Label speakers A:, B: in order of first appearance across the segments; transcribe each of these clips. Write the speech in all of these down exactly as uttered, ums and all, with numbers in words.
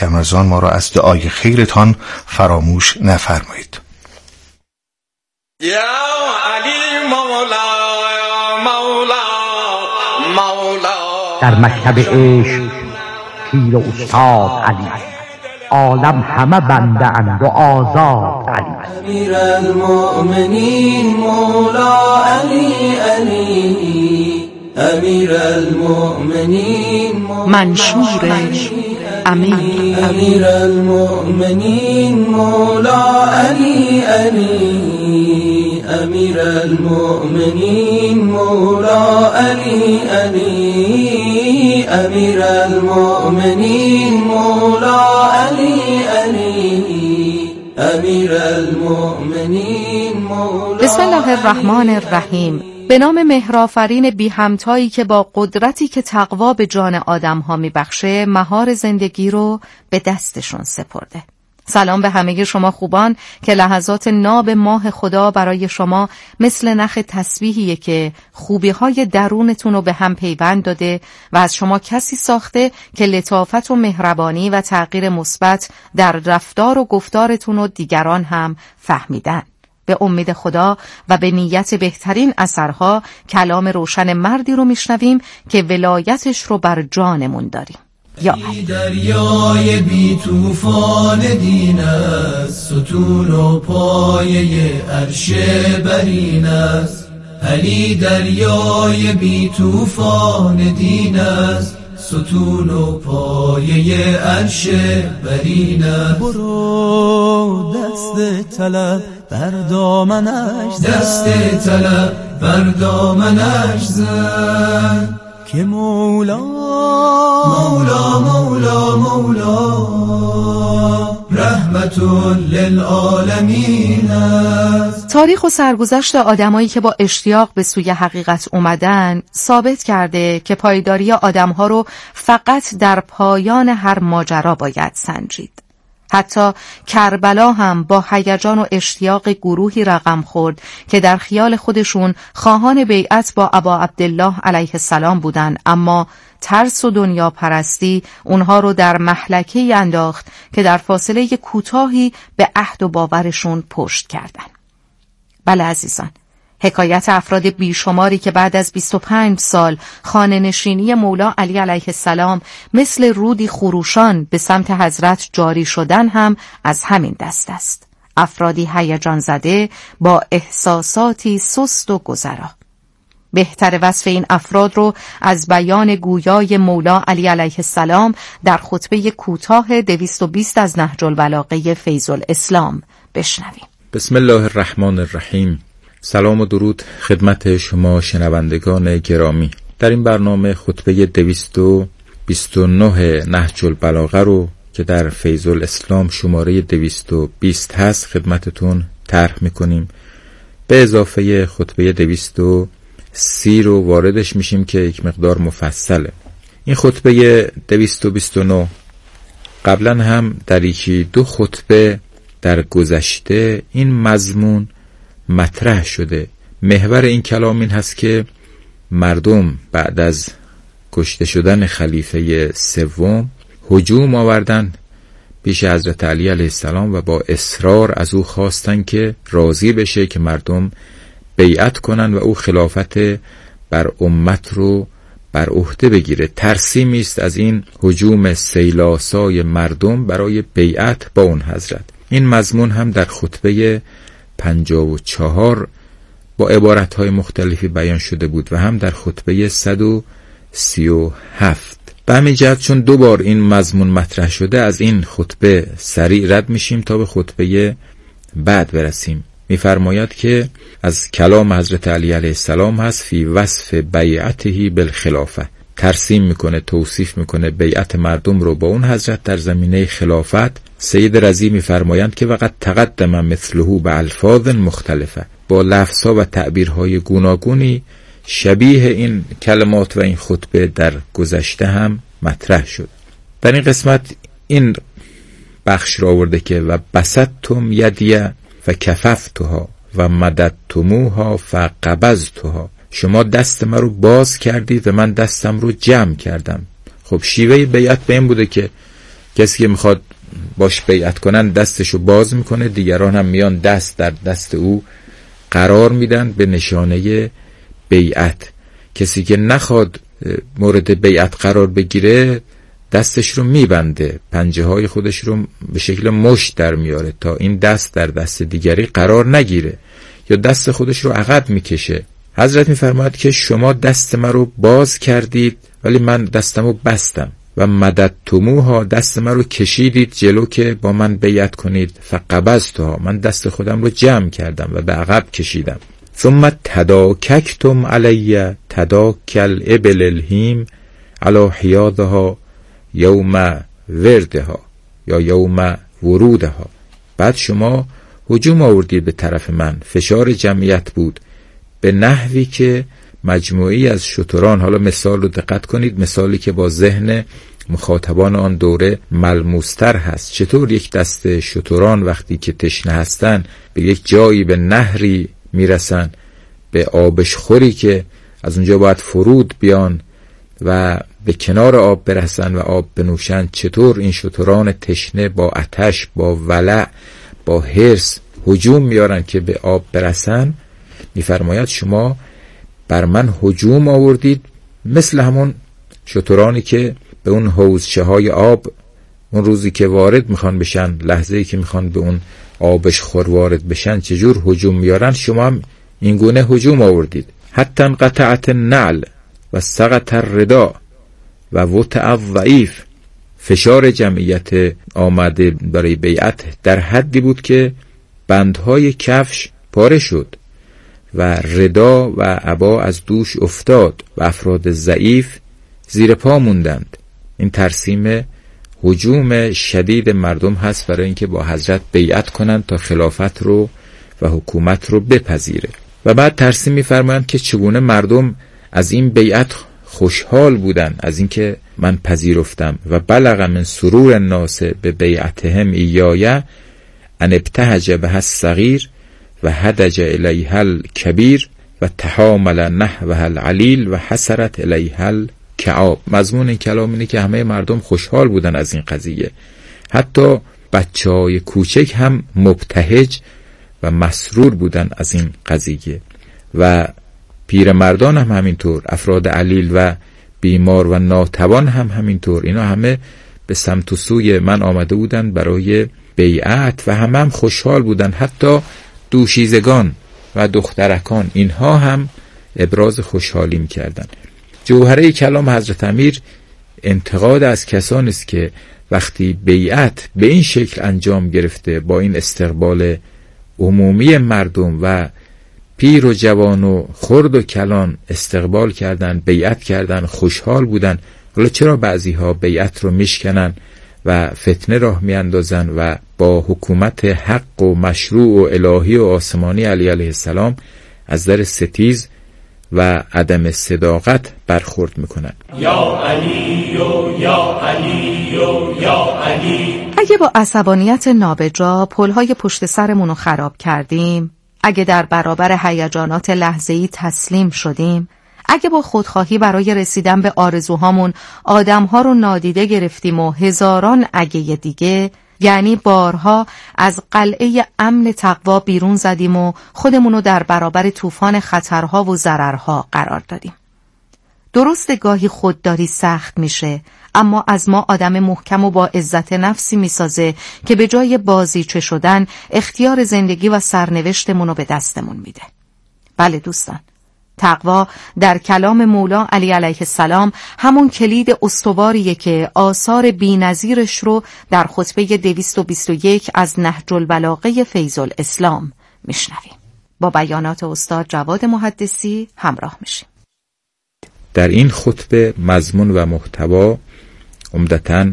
A: رمضان ما را از دعای خیرتان فراموش نفرمایید.
B: یا علی مولا مولا مولا.
C: در مکتب عشق پیر و استاد علی، عالم همه بنده اند و آزاد علی.
D: امیر المؤمنین مولا علی علی، امیر المؤمنین
E: منشور امین.
D: امیر المؤمنین مولا علی علی، امیر المؤمنین مولا علی علی، امیر المؤمنین مولا علی علی، امیر المؤمنین مولا.
E: بسم الله الرحمن الرحیم. به نام مهرآفرین بی همتایی که با قدرتی که تقوا به جان آدم ها می بخشه مهار زندگی رو به دستشون سپرده. سلام به همه شما خوبان که لحظات ناب ماه خدا برای شما مثل نخ تسبیحیه که خوبی های درونتون رو به هم پیوند داده و از شما کسی ساخته که لطافت و مهربانی و تغییر مثبت در رفتار و گفتارتون رو دیگران هم فهمیدن. به امید خدا و به نیت بهترین اثرها کلام روشن مردی رو میشنویم که ولایتش رو بر جانمون داریم. یا
D: علی دریای بی طوفان دین است، ستون و پایه عرش برین است. علی دریای بی طوفان دین است، ستون و پایه عرش برین است. برو دست طلب بر دامنش زن، دست طلب بر دامنش زن که مولا مولا مولا مولا رحمت للعالمین است.
E: تاریخ و سرگذشت آدمایی که با اشتیاق به سوی حقیقت اومدن ثابت کرده که پایداری آدمها رو فقط در پایان هر ماجرا باید سنجید. حتی کربلا هم با هیجان و اشتیاق گروهی رقم خورد که در خیال خودشون خواهان بیعت با ابا عبدالله علیه السلام بودن، اما ترس و دنیا پرستی اونها رو در مهلکه‌ای انداخت که در فاصله کوتاهی به عهد و باورشون پشت کردن. بله عزیزان، حکایت افراد بیشماری که بعد از بیست و پنج سال خانه نشینی مولا علی علیه السلام مثل رودی خروشان به سمت حضرت جاری شدن هم از همین دست است. افرادی هیجان زده با احساساتی سست و گذرا. بهتر وصف این افراد رو از بیان گویای مولا علی علیه السلام در خطبه کوتاه دویست و بیست از نهج البلاغه فیض الاسلام بشنویم.
F: بسم الله الرحمن الرحیم. سلام و درود خدمت شما شنوندگان گرامی. در این برنامه خطبه دویست و بیست و نه نهج البلاغه رو که در فیض الاسلام شماره دویست و بیست هست خدمتتون طرح میکنیم. به اضافه خطبه دویست و سی رو واردش میشیم که یک مقدار مفصله. این خطبه دویست و بیست و نه قبلا هم در یکی دو خطبه در گذشته این مضمون مطرح شده. محور این کلام این هست که مردم بعد از کشته شدن خلیفه سوم هجوم آوردند پیش حضرت علی علیه السلام و با اصرار از او خواستند که راضی بشه که مردم بیعت کنن و او خلافت بر امت رو بر عهده بگیره. ترسیمی است از این هجوم سیلاسای مردم برای بیعت با اون حضرت. این مضمون هم در خطبه پنجاه و چهار با عبارتهای مختلفی بیان شده بود و هم در خطبه صد و سی و هفت. به همین جهت چون دو بار این مضمون مطرح شده از این خطبه سریع رد میشیم تا به خطبه بعد برسیم. میفرماید که از کلام حضرت علی علیه السلام هست فی وصف بیعته بالخلافه. ترسیم میکنه، توصیف میکنه بیعت مردم رو با اون حضرت در زمینه خلافت. سید رضی میفرمایند که وقت تقدم مثله به الفاظ مختلفه، با لفظها و تعبیرهای گوناگونی شبیه این کلمات و این خطبه در گذشته هم مطرح شد. در این قسمت این بخش را آورده که و بسطتم یدیه و کففتها و مددتموها فقبضتها. شما دست من رو باز کردید و من دستم رو جمع کردم. خب شیوه بیعت به این بوده که کسی که میخواد باش بیعت کنن دستشو باز میکنه، دیگران هم میان دست در دست او قرار میدن به نشانه بیعت. کسی که نخواد مورد بیعت قرار بگیره دستش رو میبنده، پنجه های خودش رو به شکل مشت در میاره تا این دست در دست دیگری قرار نگیره، یا دست خودش رو عقب میکشه. حضرت میفرماید که شما دست من رو باز کردید ولی من دستم رو بستم، و مددتموها، دست من رو کشیدید جلو که با من بیعت کنید، فقبضتها، من دست خودم رو جمع کردم و به عقب کشیدم. ثم تداککتم علی تداکل ابل الهیم علی حیاضها یوم وردها یا یوم ورودها. بعد شما هجوم آوردید به طرف من، فشار جمعیت بود به نحوی که مجموعی از شتران، حالا مثال رو دقت کنید، مثالی که با ذهن مخاطبان آن دوره ملموستر هست. چطور یک دسته شتران وقتی که تشنه هستن به یک جایی، به نهری میرسن، به آبشخوری که از اونجا باید فرود بیان و به کنار آب برسن و آب بنوشن، چطور این شتران تشنه با آتش، با ولع، با حرص هجوم میارن که به آب برسن. میفرماید شما بر من هجوم آوردید مثل همون شترانی که به اون حوضچه های آب اون روزی که وارد میخوان بشن، لحظه‌ای که میخوان به اون آبش خور وارد بشن چجور هجوم میارن، شما هم این گونه هجوم آوردید. حتی انقطعت النعل و سقط الرداء و وطئ الضعیف. فشار جمعیت آمده برای بیعت در حدی بود که بندهای کفش پاره شد و ردا و عبا از دوش افتاد و افراد ضعیف زیر پا موندند. این ترسیم هجوم شدید مردم هست برای اینکه با حضرت بیعت کنند تا خلافت رو و حکومت رو بپذیره. و بعد ترسیم می‌فرمایند که چگونه مردم از این بیعت خوشحال بودن، از اینکه من پذیرفتم. و بلغ من سرور الناس به بیعتهم ایایه ان ابتهج بها الصغیر و هدج الیها الکبیر و تحامل نحوها العلیل و حسرت الیها الکعاب. مضمون این کلام اینه که همه مردم خوشحال بودن از این قضیه، حتی بچهای کوچک هم مبتهج و مسرور بودن از این قضیه، و پیرمردان هم همینطور، افراد علیل و بیمار و ناتوان هم همینطور. اینا همه به سمت و سوی من آمده بودن برای بیعت و همه هم خوشحال بودن، حتی دوشیزگان و دخترکان، اینها هم ابراز خوشحالی می‌کردن. جوهره کلام حضرت امیر انتقاد از کسانی است که وقتی بیعت به این شکل انجام گرفته، با این استقبال عمومی مردم و پیر و جوان و خرد و کلان استقبال کردن، بیعت کردن، خوشحال بودن، حالا چرا بعضی ها بیعت رو میشکنن و فتنه راه میاندازن و با حکومت حق و مشروع و الهی و آسمانی علی علیه السلام از در ستیز و عدم صداقت برخورد میکنن؟
D: یا علی و یا علی و یا علی.
E: اگه با عصبانیت نابجا پلهای پشت سرمون رو خراب کردیم، اگه در برابر هیجانات لحظه‌ای تسلیم شدیم، اگه با خودخواهی برای رسیدن به آرزوهامون آدمها رو نادیده گرفتیم و هزاران اگه دیگه، یعنی بارها از قلعه امن تقوا بیرون زدیم و خودمونو در برابر طوفان خطرها و ضررها قرار دادیم. درست گاهی خودداری سخت میشه، اما از ما آدم محکم و با عزت نفسی میسازه که به جای بازیچه شدن اختیار زندگی و سرنوشتمونو به دستمون میده. بله دوستان، تقوا در کلام مولا علی علیه السلام همون کلید استواریه که آثار بی‌نظیرش رو در خطبه دویست و بیست و یک از نهج البلاغه فیض الاسلام میشنویم. با بیانات استاد جواد محدثی همراه میشیم.
F: در این خطبه مضمون و محتوا عمدتاً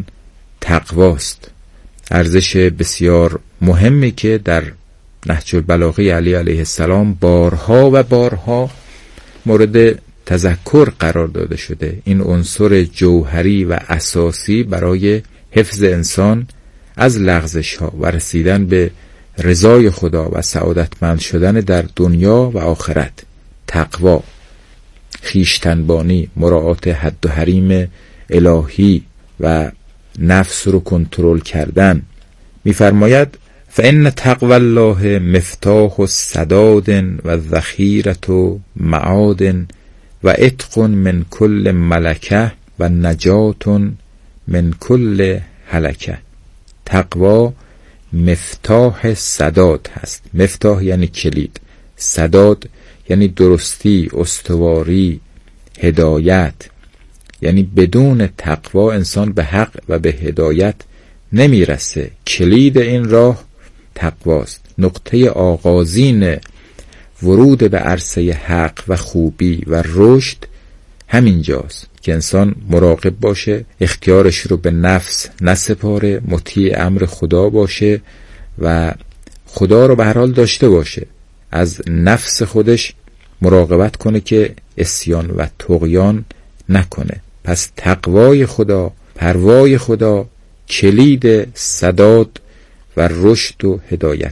F: تقواست، ارزش بسیار مهمی که در نهج البلاغه علی علیه السلام بارها و بارها مورد تذکر قرار داده شده. این عنصر جوهری و اساسی برای حفظ انسان از لغزش ها و رسیدن به رضای خدا و سعادتمند شدن در دنیا و آخرت. تقوا، خویشتنبانی، مراعات حد و حریم الهی و نفس رو کنترل کردن. میفرماید فإن تقوی الله مفتاح السداد و ذخیرة معاد و عتق من کل ملکه و نجات من کل هلکه. تقوا مفتاح سداد هست. مفتاح یعنی کلید، سداد یعنی درستی، استواری، هدایت. یعنی بدون تقوا انسان به حق و به هدایت نمیرسه. کلید این راه تقواست. نقطه آغازین ورود به عرصه حق و خوبی و رشد همینجاست که انسان مراقب باشه، اختیارش رو به نفس نسپاره، مطیع امر خدا باشه و خدا رو به هر حال داشته باشه. از نفس خودش مراقبت کنه که عصیان و طغیان نکنه. پس تقوای خدا، پروای خدا کلید سداد و رشد و هدایت.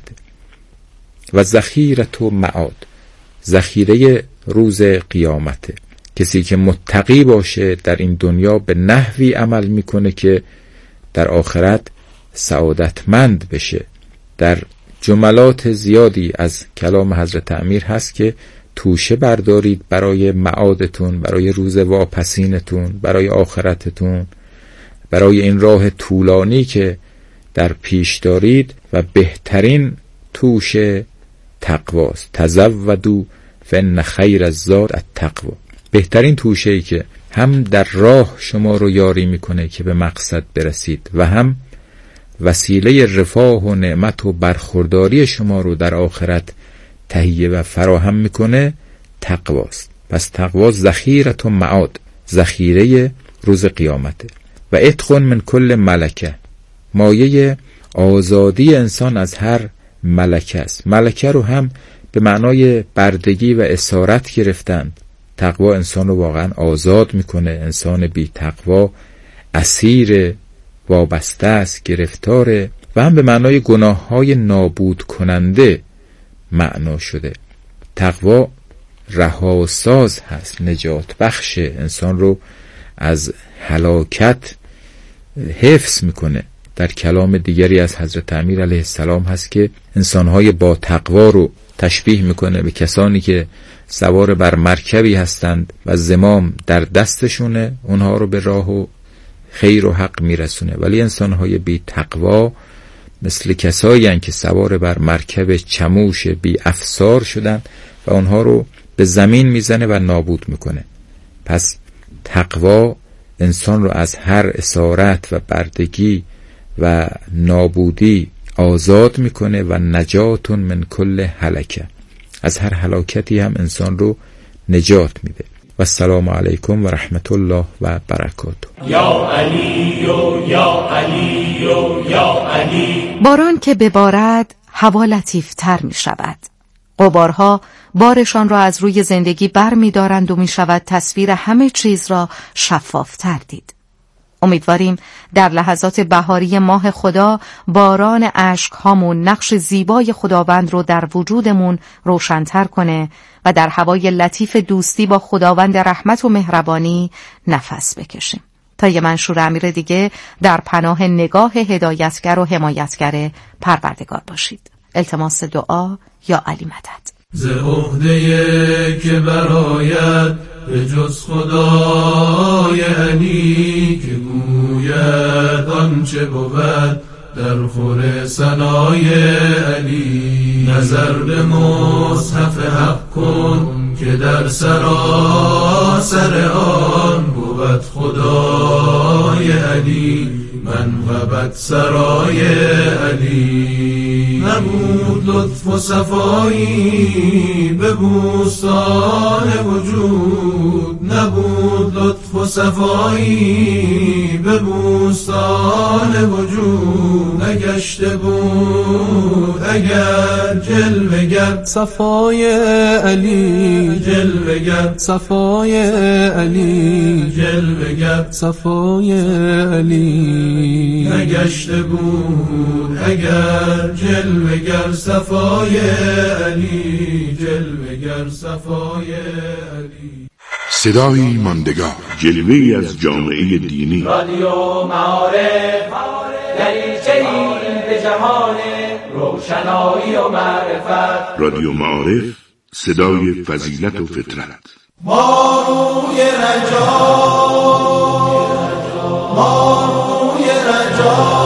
F: و ذخیرة معاد، ذخیره روز قیامته. کسی که متقی باشه در این دنیا به نحوی عمل میکنه که در آخرت سعادتمند بشه. در جملات زیادی از کلام حضرت امیر هست که توشه بردارید برای معادتون، برای روز واپسینتون، برای آخرتتون، برای این راه طولانی که در پیش دارید و بهترین توشه تقواست. تزودوا فإن خیر الزاد التقوا. بهترین توشه‌ای که هم در راه شما رو یاری میکنه که به مقصد برسید و هم وسیله رفاه و نعمت و برخورداری شما رو در آخرت تهیه و فراهم میکنه تقواست. پس تقوا ذخیرة معاد، ذخیره روز قیامته. و عتق من کل ملکه، مایه آزادی انسان از هر ملکه است. ملکه رو هم به معنای بردگی و اسارت گرفتن. تقوا انسان رو واقعا آزاد میکنه. انسان بی تقوا اسیر، وابسته است، گرفتاره. و هم به معنای گناه های نابود کننده معنا شده. تقوا رهاساز هست، نجات بخش، انسان رو از هلاکت حفظ میکنه. در کلام دیگری از حضرت امیر علیه السلام هست که انسانهای با تقوا رو تشبیه میکنه به کسانی که سوار بر مرکبی هستند و زمام در دستشونه، اونها رو به راه و خیر و حق میرسونه. ولی انسانهای بی تقوا مثل کسایی هستند که سوار بر مرکب چموش بی افسار شدن و اونها رو به زمین میزنه و نابود میکنه. پس تقوا انسان رو از هر اسارت و بردگی و نابودی آزاد میکنه و نجات من کل هلکه، از هر هلاکتی هم انسان رو نجات میده. و السلام علیکم و رحمت الله و برکاته.
D: یا علی و یا علی و یا علی.
E: باران که ببارد هوا لطیفتر می شود. غبارها بارشان را از روی زندگی بر می دارند و می شود تصویر همه چیز را شفافتر دید. امیدواریم در لحظات بهاری ماه خدا باران اشک هامون نقش زیبای خداوند رو در وجودمون روشن‌تر کنه و در هوای لطیف دوستی با خداوند رحمت و مهربانی نفس بکشیم. تا یه منشور امیر دیگه در پناه نگاه هدایتگر و حمایتگر پروردگار باشید. التماس دعا یا علی مدد.
G: ز عهده که برآید به جز خدای علی، که گوید آنچه بود در خور ثنای علی. نظر به مصحف حق کن که در سراسر آن بود خدای علی، منقبت سرای علی. نبود لطف و صفایی به بوستان وجود، نبود لطف و صفایی به بوستان وجود. نگشته بود اگر جلوه گر صفای علی، جلوه گر صفای علی، جلوه گر صفای علی. نگشته بود اگر جلوه گر صفای علی، جلوه گر صفای علی.
H: صدایی ماندگار،
I: جلوه‌ای از جامعه دینی.
D: رادیو معارف دریچه‌ای به جهان روشنایی و معرفت.
I: رادیو معارف، صدای فضیلت و فطرت.
B: ما روی رجا، ما روی رجا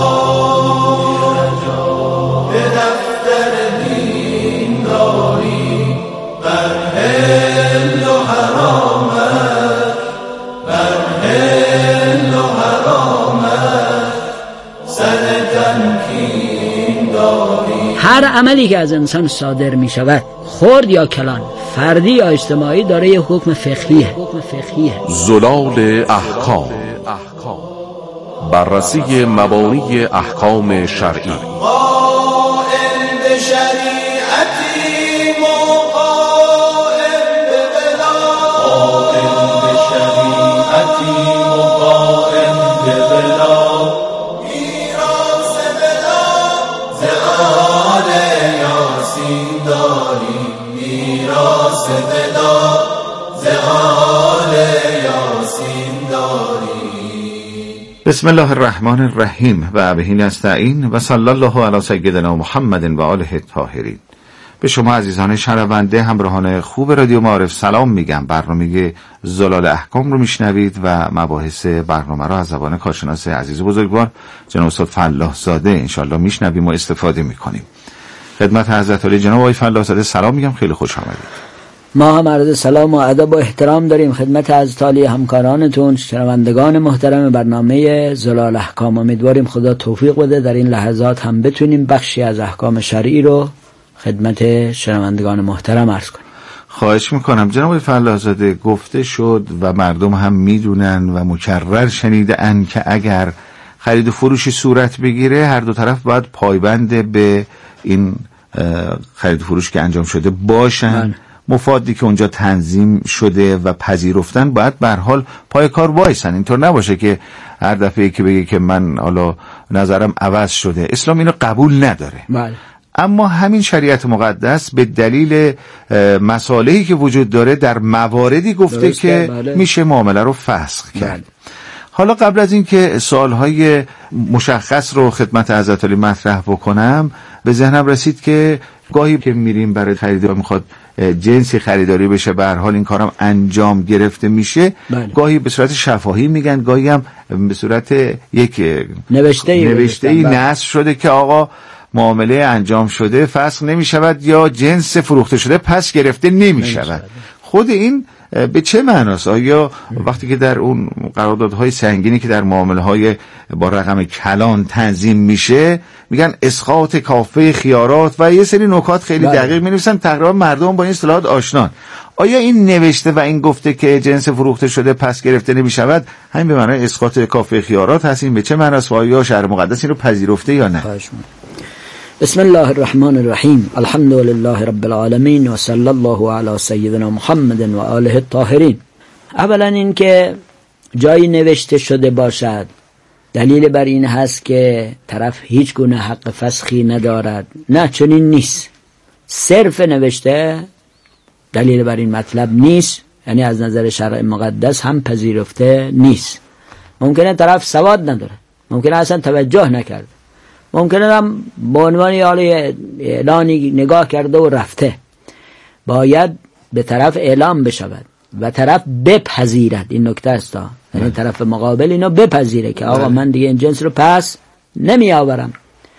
B: به دفتر دین داری، بر حل و حرامت، بر حل و حرامت سر تمکین داری.
J: هر عملی که از انسان صادر می شود، خرد یا کلان، فردی یا اجتماعی، داره یه حکم فقهیه.
K: زلال احکام، بررسی مبانی احکام شرعی.
B: قائل به شریعتی مقائل به بلا، قائل به شریعتی مقائل به بلا، میراث بلا ز آل یاسین داریم، میراث بلا ز آل یاسین داریم.
A: بسم الله الرحمن الرحیم و به نستعین و صلی الله علی سیدنا محمد و آله الطاهرین. به شما عزیزان شنونده همراهان خوب رادیو معارف سلام میگم. برنامه زلال احکام رو میشنوید و مباحث برنامه رو از زبان کارشناس عزیز و بزرگوار جناب استاد فلاح زاده انشالله میشنویم و استفاده میکنیم. خدمت حضرت علی جناب آقای فلاح زاده سلام میگم، خیلی خوش آمدید.
J: ما هم عرض سلام و ادب و احترام داریم خدمت حضرت علی همکارانتون، شنوندگان محترم برنامه زلال احکام. امیدواریم خدا توفیق بده در این لحظات هم بتونیم بخشی از احکام شرعی رو خدمت شنوندگان محترم عرض کنیم.
A: خواهش میکنم. جناب فلاح زاده، گفته شد و مردم هم میدونن و مکرر شنیده ان که اگر خرید و فروشی صورت بگیره هر دو طرف باید پایبند به این خرید و فروش که انجام شده باشن. من. مفادی که اونجا تنظیم شده و پذیرفتن باید به هر حال پای کار وایسن. اینطور نباشه که هر دفعه که بگه که من حالا نظرم عوض شده. اسلام اینو قبول نداره.
J: بله.
A: اما همین شریعت مقدس به دلیل مصالحی که وجود داره در مواردی گفته که بله. میشه معامله رو فسخ کرد. بله. حالا قبل از این که سوالهای مشخص رو خدمت حضرت علی مطرح بکنم، به ذهنم رسید که گاهی که میریم برای خریدار میخواد جنسی خریداری بشه، به هر حال این کارم انجام گرفته میشه. بله. گاهی به صورت شفاهی میگن، گاهی هم به صورت یک
J: نوشته‌ای
A: نوشته‌ای نصب شده که آقا معامله انجام شده فسخ نمیشود یا جنس فروخته شده پس گرفته نمیشود. خود این به چه معناست؟ آیا وقتی که در اون قراردادهای سنگینی که در معامله‌های با رقم کلان تنظیم میشه میگن اسقاط کافه خیارات و یه سری نکات خیلی بله. دقیق می‌نویسن، تقریبا مردم با این اصطلاحات آشنان. آیا این نوشته و این گفته که جنس فروخته شده پس گرفته نمیشود همین به معنای اسقاط کافه خیارات هست؟ این به چه معناست و آیا شرع مقدس این رو پذیرفته یا نه؟
J: بسم الله الرحمن الرحیم. الحمد لله رب العالمین و صلی الله علی سیدنا محمد و آله الطاهرین. اولا این که جایی نوشته شده باشد دلیل بر این هست که طرف هیچ گونه حق فسخی ندارد. نه، چنین نیست. صرف نوشته دلیل بر این مطلب نیست، یعنی از نظر شرع مقدس هم پذیرفته نیست. ممکنه طرف سواد نداره، ممکنه اصلا توجه نکرده، ممکنه هم با عنوان اعلانی نگاه کرده و رفته. باید به طرف اعلام بشود و طرف بپذیرد. این نکته است، یعنی طرف مقابل اینو بپذیره که آقا من دیگه این جنس رو پس نمی آورم.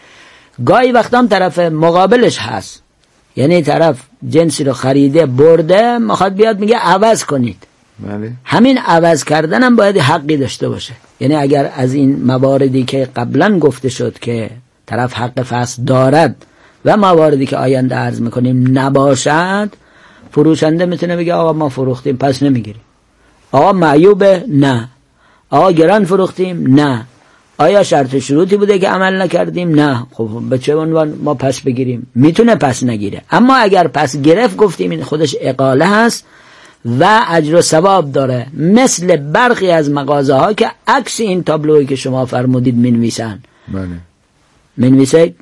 J: گاهی وقتا هم طرف مقابلش هست، یعنی طرف جنسی رو خریده برده میخواد بیاد میگه عوض کنید.
A: بله.
J: همین عوض کردن هم باید حقی داشته باشه. یعنی اگر از این مواردی که قبلا گفته شد که طرف حق فسخ دارد و مواردی که آینده عرض میکنیم نباشد، فروشنده میتونه بگه آقا ما فروختیم پس نمیگیریم. آقا معیوبه؟ نه. آقا گران فروختیم؟ نه. آیا شرط شروطی بوده که عمل نکردیم؟ نه. خب به چه عنوان ما پس بگیریم؟ میتونه پس نگیره. اما اگر پس گرفت گفتیم این خودش اقاله هست و اجر و ثواب داره، مثل برخی از مغازه ها که عکس این تابلویی که شما فرمودید منویسن.
A: بله.
J: منویسه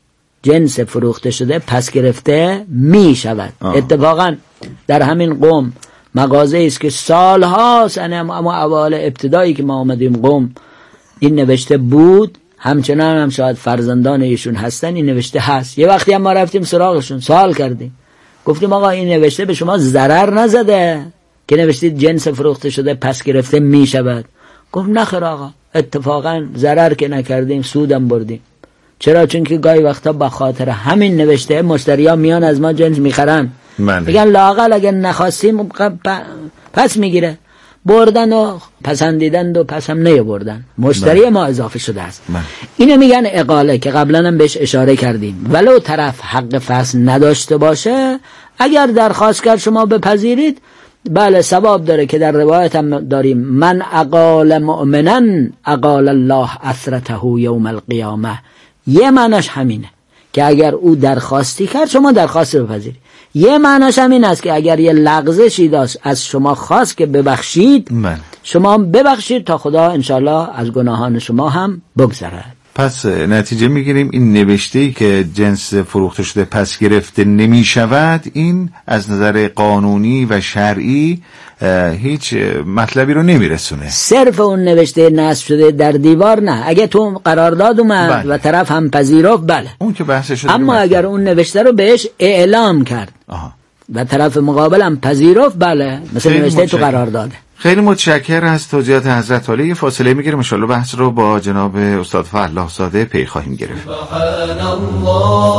J: جنس فروخته شده پس گرفته می شود. اتفاقا در همین قوم مغازه است که سالهاست، اما اول ابتدایی که ما آمدیم قم این نوشته بود، همچنان هم شاید فرزندان ایشون هستن این نوشته هست. یه وقتی هم ما رفتیم سراغشون سوال کردیم، گفتیم آقا این نوشته به شما ضرر نزده که نوشتید جنس فروخته شده پس گرفته می شود؟ گفت نخیر آقا، اتفاقا ضرر که نکردیم سودم بردیم. چرا؟ چون که گاهی وقتا به خاطر همین نوشته مشتری ها میان از ما جنس میخرن، میگن لااقل اگه نخواستیم پس میگیره. بردن و پسندیدن و پس هم نیاوردن، مشتری من. ما اضافه شده است. من. اینو میگن اقاله که قبلا هم بهش اشاره کردیم. ولو طرف حق فصل نداشته باشه، اگر درخواست کرد شما بپذیرید، بله ثواب داره که در روایت هم داریم من اقال مؤمنا اقال الله اثرته یوم القیامه. یه معناش همینه که اگر او درخواستی کرد شما درخواست بپذیرید. یه معناش همین است که اگر یه لغزشی داشت از شما خواست که ببخشید، من. شما ببخشید تا خدا انشالله از گناهان شما هم بگذرد.
A: پس نتیجه میگیریم این نوشته‌ای که جنس فروخته شده پس گرفته نمی شود، این از نظر قانونی و شرعی هیچ مطلبی رو نمیرسونه.
J: صرف اون نوشته نصب شده در دیوار نه، اگه تو قرارداد اومد بله. و طرف هم پذیرفت بله،
A: اون که بحث شده.
J: اما اگر اون نوشته رو بهش اعلام کرد آها. و طرف مقابل هم پذیرفت بله، مثل نوشته تو قرارداد.
A: خیلی متشکر از توضیحات حضرت عالی. فاصله میگیریم، ان شاءالله بحث رو با جناب استاد فلاح زاده پی خواهیم گرفت.
B: سبحان الله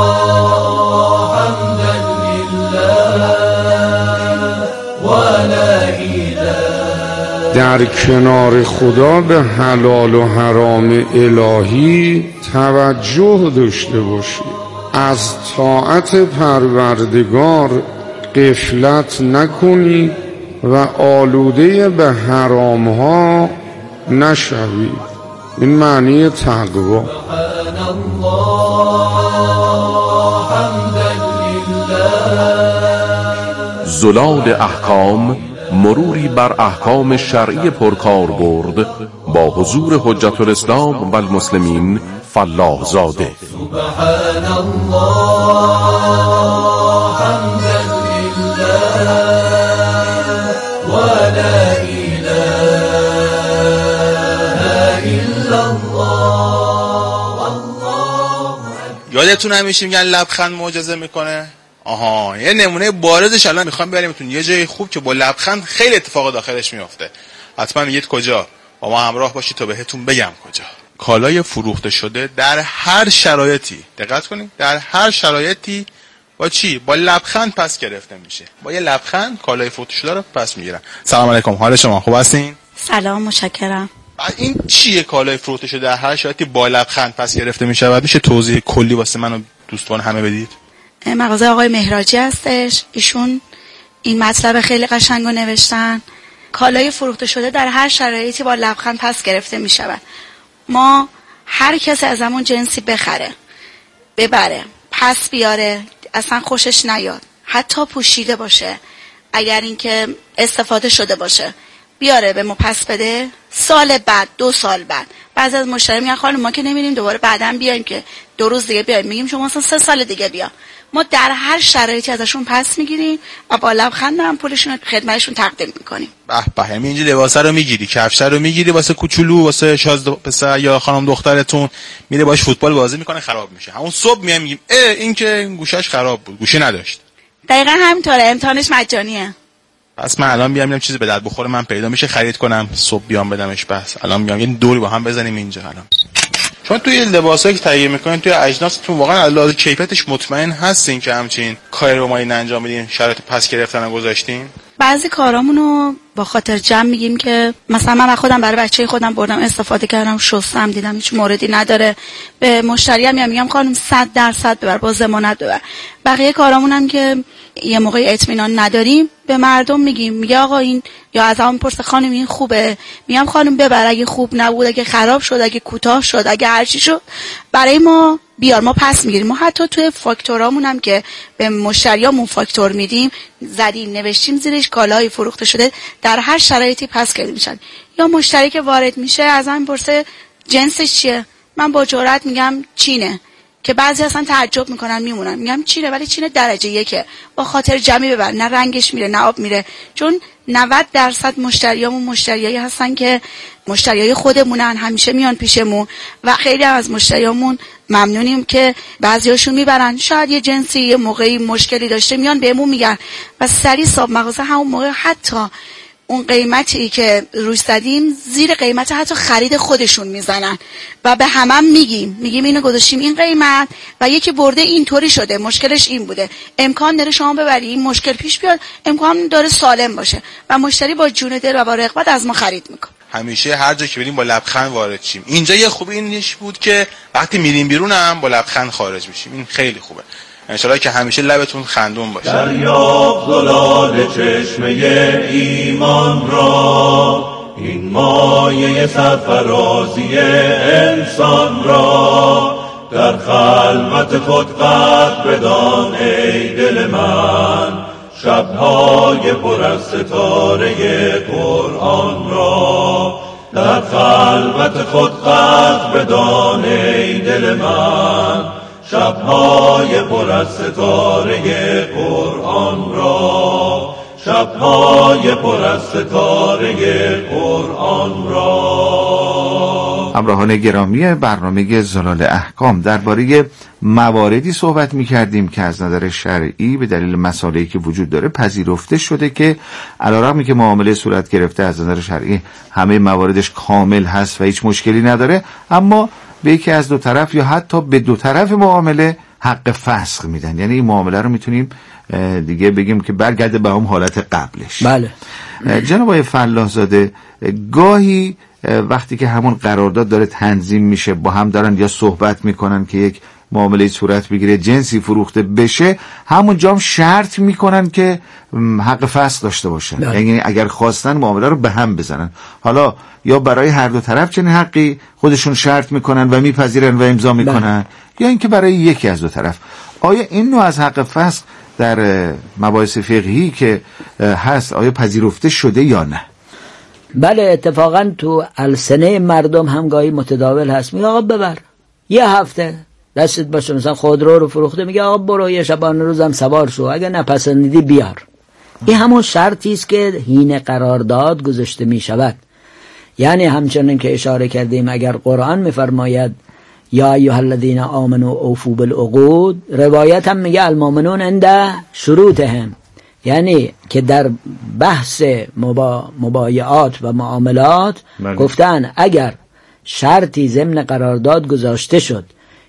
B: حمدا لله و لا اله.
H: در کنار خدا به حلال و حرام الهی توجه داشته باشید، از طاعت پروردگار غفلت نکنید و آلوده به حرام ها نشوید. این معنی تقوا.
K: زلال احکام، مروری بر احکام شرعی پرکاربرد با حضور حجت الاسلام و المسلمین فلاح زاده.
B: سبحان الله حمدا لله و لا اله الا الله.
L: یادتون همیشه میگن لبخند معجزه میکنه. آها، یه نمونه بارزش الان میخوام بیاریمتون یه جای خوب که با لبخند خیلی اتفاق داخلش میفته. حتما میگید کجا؟ با ما همراه باشید تا بهتون بگم کجا. کالای فروخته شده در هر شرایطی، دقت کنید، در هر شرایطی با چی؟ با لبخند پس گرفته میشه. با یه لبخند کالای فروخته شده رو پس میگیرن. سلام علیکم، حال شما خوب هستین؟
M: سلام، متشکرم.
L: این چیه کالای فروخته شده در هر شرایطی با لبخند پس گرفته میشه؟ بعد میشه توضیح کلی واسه من و دوستان همه بدید؟
M: مغازه آقای مهراجی هستش، ایشون این مطلب خیلی قشنگو نوشتن. کالای فروخته شده در هر شرایطی با لبخند پس گرفته می شود. ما هر کسی از همون جنسی بخره، ببره، پس بیاره، اصلا خوشش نیاد، حتی پوشیده باشه، اگر اینکه استفاده شده باشه، بیاره به ما پس بده، سال بعد، دو سال بعد بعضی از مشتری میگن خانم ما که نمیریم دوباره بعداً بیایم که دو روز دیگه بیایم، میگیم شما اصلا سه سال دیگه بیا. ما در هر شرایطی ازشون پس میگیریم و با لبخند هم پولشون رو خدمتشون تقدیم میکنیم.
L: به به، همین اینجا لباسه رو میگیری، کفش رو میگیری واسه کوچولو، واسه شاز پسر یا خانم دخترتون، میره باش فوتبال بازی میکنه، خراب میشه. همون صبح میام میگیم اه این که گوشش خراب بود، گوشی نداشت.
M: دقیقاً همینطوره، امتحانش مجانیه.
L: پس من الان بیام اینم چیزی به درد بخوره من پیدا میشه خرید کنم، صبح بیام بدمش. بس الان میام یه دوری با هم بزنیم اینجا. الان چون توی لباسایی که تهیه میکنین، توی اجناستون واقعا علاوه کیفیتش مطمئن هستین که همچین کاری رو ما این انجام بدین، شرایط پس گرفتن رو گذاشتین؟
M: بعضی کارامونو با خاطر جمع میگیم که مثلا من خودم برای بچه خودم بردم استفاده کردم، شستم، دیدم هیچ موردی نداره، به مشتری هم میگم خانم صد درصد ببر، با ضمانت ببر. بقیه کارامون هم که یه موقع اطمینان نداریم به مردم میگیم، میگه آقا این، یا از همون پرسه خانم این خوبه، میگم خانم ببر، اگه خوب نبود، اگه خراب شد، اگه کوتاه شد، اگه هر چی شد برای ما بیار، ما پس میگیریم. ما حتی توی فاکتورامون هم که به مشتریامون فاکتور میدیم زدیم نوشتیم زیرش کالای فروخته شده در هر شرایطی پس گرفته میشن. یا مشتری که وارد میشه از من پرسه جنسش چیه، من با جرئت میگم چینه، که بعضی اصلا تعجب میکنن میمونن، میگم چینه، ولی چینه درجه یکه، با خاطر جمعی ببر، نه رنگش میره نه آب میره، چون نود درصد مشتریامون مشتریایی هستن که مشتریای خودمونن، همیشه میان پیشمون و خیلی هم از مشتریامون ممنونیم که بعضیاشون میبرن، شاید یه جنسی یه موقعی مشکلی داشته میان بهمون میگن و سریع صاحب مغازه همون موقع حتی اون قیمتی که روش زدیم زیر قیمت حتی خرید خودشون میزنن و به همم هم میگیم میگیم اینو گذاشتیم این قیمت و یکی برده اینطوری شده، مشکلش این بوده، امکان داره شما ببری این مشکل پیش بیاد، امکان داره سالم باشه و مشتری با جون دل و با رغبت از ما خرید میکنه.
L: همیشه هر جا که بریم با لبخند وارد شیم. اینجا یه خوبی اینش بود که وقتی میریم بیرون هم با لبخند خارج میشیم، این خیلی خوبه. انشالله که همیشه لبتون خندون باشه.
B: دریاب زلال چشمه ایمان را، این مایه سرفرازی انسان را، در خلوت خود قدر بدان ای دل من، شبهای پر از ستاره قرآن را، در خلوت خود قدر بدان ای دل من، شبهای پر از ستاره قرآن را، شبهای پر از ستاره قرآن را.
A: همراهان گرامی برنامه زلال احکام، درباره مواردی صحبت می‌کردیم که از نظر شرعی به دلیل مسائلی که وجود داره پذیرفته شده که علیرغمی که معامله صورت گرفته از نظر شرعی همه مواردش کامل هست و هیچ مشکلی نداره، اما به یکی از دو طرف یا حتی به دو طرف معامله حق فسخ میدن. یعنی این معامله رو میتونیم دیگه بگیم که برگرده به هم حالت قبلش.
J: بله.
A: جناب آقای فلاح زاده، گاهی وقتی که همون قرارداد داره تنظیم میشه با هم دارن یا صحبت میکنن که یک معامله صورت بگیره جنسی فروخته بشه، همون جام شرط میکنن که حق فسخ داشته باشن. بله. یعنی اگر خواستن معامله رو به هم بزنن، حالا یا برای هر دو طرف چنین حقی خودشون شرط میکنن و میپذیرن و امضا میکنن، بله. یا اینکه برای یکی از دو طرف. آیا این نوع از حق فسخ در مباحث فقهی که هست آیا پذیرفته شده یا نه؟
J: بله، اتفاقا تو السنه مردم همگاهی متداول هست. میگه آقا ببر یه هفته دستت باشه، مثلا خودرو رو فروخته، میگه آقا برو یه شبانه روزم سوار شو، اگه نپسندیدی بیار. این همون شرطی است که حین قرارداد گذاشته می شود. یعنی همچنین که اشاره کردیم اگر قرآن میفرماید یا ایها الذین آمنوا اوفوا بالعقود، روایت هم میگه المؤمنون عند شروطهم، یعنی که در بحث مبا... مبایعات و معاملات من. گفتن اگر شرطی ضمن قرارداد گذاشته شد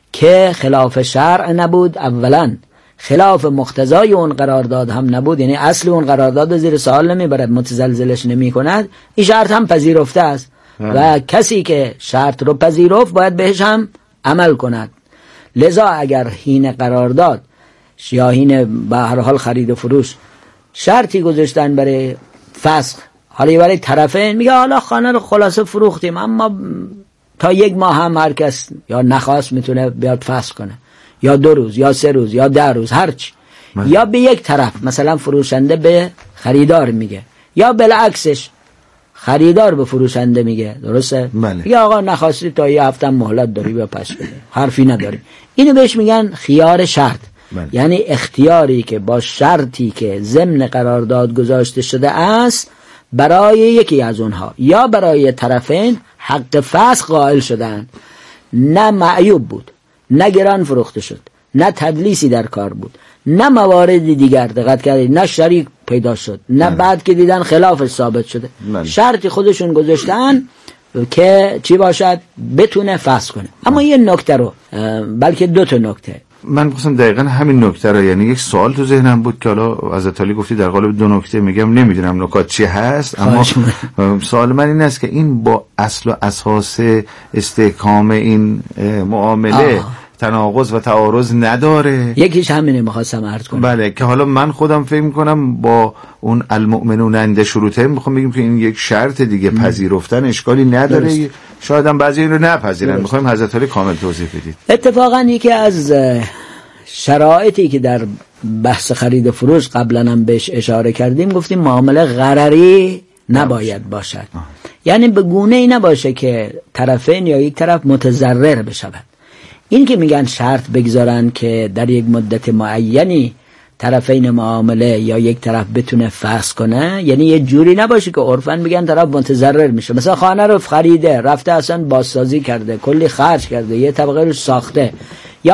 J: که خلاف شرع نبود، اولا خلاف مقتضای اون قرارداد هم نبود، یعنی اصل اون قرارداد زیر سوال نمیبرد، متزلزلش نمی کند، این شرط هم پذیرفته است هم. و کسی که شرط رو پذیرفت باید بهش هم عمل کند. لذا اگر حین قرارداد یا حین به هر حال خرید و فروش شرطی گذاشتن برای فسخ، حالا برای طرفین، میگه حالا خانه رو خلاصه فروختیم اما تا یک ماه هم هر کس یا نخواست میتونه بیاد فسخ کنه، یا دو روز یا سه روز یا ده روز هرچی، یا به یک طرف مثلا فروشنده به خریدار میگه، یا بالعکسش خریدار به فروشنده میگه، درسته؟
A: بله.
J: یا آقا نخواستی تا یه هفته مهلت داری بیا پس بده، حرفی نداری. اینو بهش میگن خیار شرط. بله. یعنی اختیاری که با شرطی که ضمن قرارداد گذاشته شده است برای یکی از اونها یا برای طرفین حق فسخ قائل شدن، نه معیوب بود، نه گران فروخته شد، نه تدلیسی در کار بود، نه موارد دیگر دقت کردید، نه شریک پیدا شد، نه بعد که دیدن خلافش ثابت شده. شرطی خودشون گذاشتن که چی باشد بتونه فسخ کنه. اما یه نکته رو، بلکه دو تا نکته
A: من می‌خواستم دقیقاً همین نکته رو، یعنی یک سوال تو ذهنم بود که حالا از علی گفتی در قالب دو نکته، میگم نمیدونم نکات چی هست، اما سوال من این است که این با اصل و اساس استحکام این معامله آه. تناقض و تعارض نداره؟
J: یکیش همینه می‌خواستم عرض کنم.
A: بله، که حالا من خودم فکر می‌کنم با اون المؤمنون عند شروطهم می‌خوام بگیم که این یک شرط دیگه م. پذیرفتن اشکالی نداره. درست. شاید هم بعضی این رو نپذیرن. می‌خوایم حضرت علی کامل توضیح بدید.
J: اتفاقا یکی از شرایطی که در بحث خرید و فروش قبلا هم بهش اشاره کردیم، گفتیم معامله غرری نباید باشد. آه. یعنی به گونه‌ای نباشه که طرفین یا یک طرف متضرر بشود. این که میگن شرط بگذارن که در یک مدت معینی طرفین معامله یا یک طرف بتونه فسخ کنه، یعنی یه جوری نباشه که عرفاً میگن طرف متضرر میشه. مثلا خانه رو خریده، رفته اصلا بازسازی کرده، کلی خرج کرده، یه طبقه رو ساخته،